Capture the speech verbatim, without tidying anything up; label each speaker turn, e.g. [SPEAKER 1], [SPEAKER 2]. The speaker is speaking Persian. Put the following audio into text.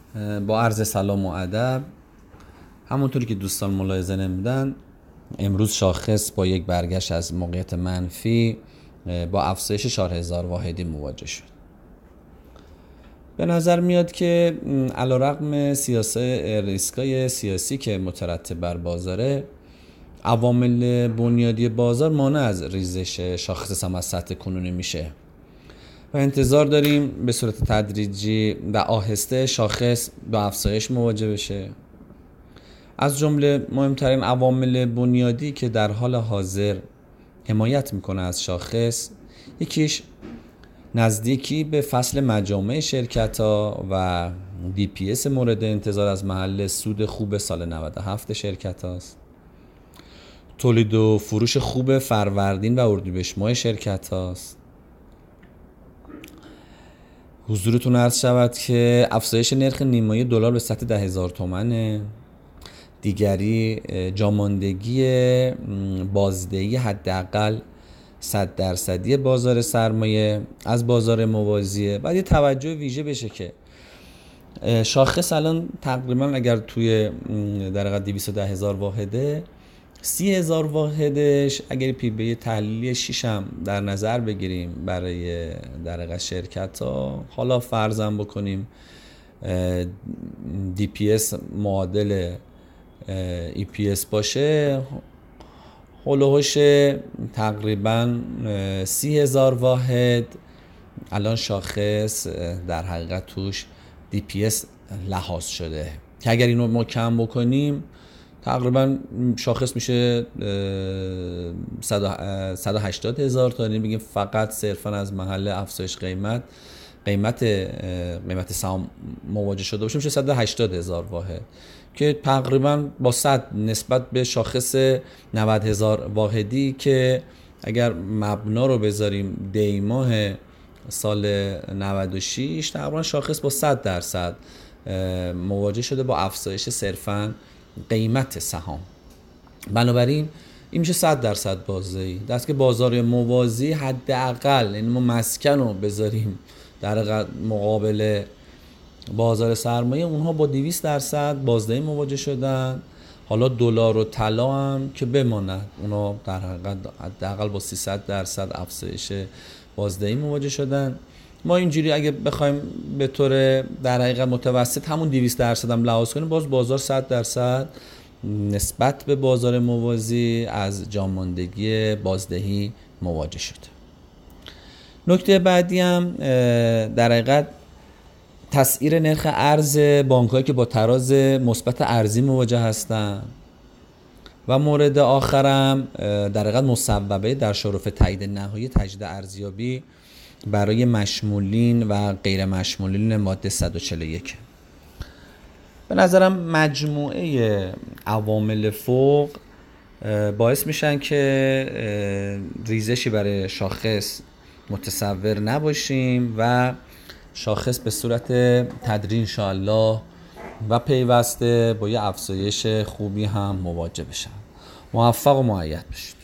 [SPEAKER 1] با عرض سلام و ادب. همونطوری که دوستان ملاحظه نمودن، امروز شاخص با یک برگشت از موقعیت منفی با افزایش چهار هزار واحدی مواجه شد. به نظر میاد که علیرغم سیاست ریسکای سیاسی که مترتب بر بازاره، عوامل بنیادی بازار مانع از ریزش شاخص سهم از سطح کنونی میشه و انتظار داریم به صورت تدریجی و آهسته شاخص با افزایش مواجه بشه. از جمله مهمترین عوامل بنیادی که در حال حاضر حمایت میکنه از شاخص، یکیش نزدیکی به فصل مجامع شرکت ها و دی پی اس مورد انتظار از محل سود خوب سال نود و هفت شرکت هاست. تولید و فروش خوب فروردین و اردیبهشت ماه شرکت هاست. حضورتون عرض شود که افزایش نرخ نیمایی دلار به سطح ده هزار تومنه. دیگری جاماندگی بازدهی حداقل صد درصدی بازار سرمایه از بازار موازیه. بعد یه توجه ویژه بشه که شاخص الان تقریبا اگر توی در حقیقت دویست و ده هزار واحده، سی هزار واحدش اگر پی بی تحلیلی شش هم در نظر بگیریم برای در حقیقت شرکت ها، حالا فرضاً بکنیم دی پی اس معادل ای پی اس باشه، هلوهوش تقریبا سی هزار واحد الان شاخص در حقیقت توش دی پی اس لحاظ شده که اگر اینو ما کم بکنیم تقریبا شاخص میشه صد و هشتاد هزار تا. یعنی بگیم فقط صرفا از محل افزایش قیمت قیمت قیمت سهام مواجه شده باشه میشه صد و هشتاد هزار واحد که تقریبا با صد نسبت به شاخص نود هزار واحدی که اگر مبنا رو بذاریم دی ماه سال نود و شش، تقریبا شاخص با صد درصد مواجه شده با افزایش صرفاً قیمت سهام. بنابراین این میشه صد درصد بازدهی. دست که بازار موازی حداقل، یعنی ما مسکن رو بذاریم در مقابل بازار سرمایه، اونها با دویست درصد بازدهی مواجه شدن. حالا دلار و طلا هم که بماند، اونها در حقیقت حداقل با سیصد درصد افزایش بازدهی مواجه شدن. ما اینجوری اگه بخوایم به طور در حقیقت متوسط همون دویست درصد هم لحاظ کنیم، باز بازار صد درصد نسبت به بازار موازی از جاماندگی بازدهی مواجه شد. نکته بعدی هم در حقیقت تسعیر نرخ ارز بانک‌هایی که با تراز مثبت ارزی مواجه هستند و مورد آخرم در حقیقت مصوبه در شرف تایید نهایی تجدید ارزیابی برای مشمولین و غیر مشمولین ماده صد و چهل و یک. به نظرم مجموعه عوامل فوق باعث میشن که ریزشی برای شاخص متصور نباشیم و شاخص به صورت تدریجی انشاءالله و پیوسته با یه افزایش خوبی هم مواجه بشن. موفق و مؤید باشید.